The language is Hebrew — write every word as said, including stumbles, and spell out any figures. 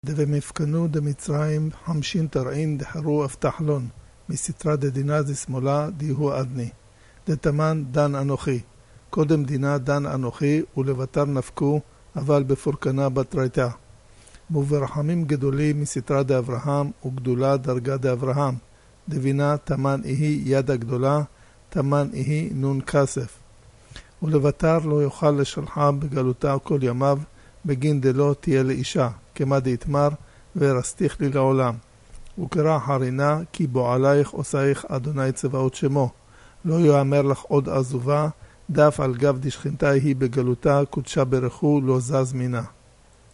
דבמפקנו דמצרים חמשין תרעין דחרו אבטחלון, מסתרה דדינה דשמאלה דיהו עדני. דתמן דן אנוכי, קודם דינה דן אנוכי ולבטר נפקו, אבל בפורקנה בתרייתה. וברחמים גדולים מסתרה דאברהם וגדולה דרגה דאברהם. דבינה תמן איהי יד הגדולה, תמן איהי נון כסף. ולבטר לא יוכל לשלחה בגלותה כל ימיו, בגין דלא תהיה לאישה, כמה דהתמר, ורסתיך לי לעולם. וקרא חרינה, כי בו עלייך עושייך אדוני צבאות שמו. לא יאמר לך עוד עזובה, דף על גב דשכנתה היא בגלותה, קודשה ברכו לא זז מינה.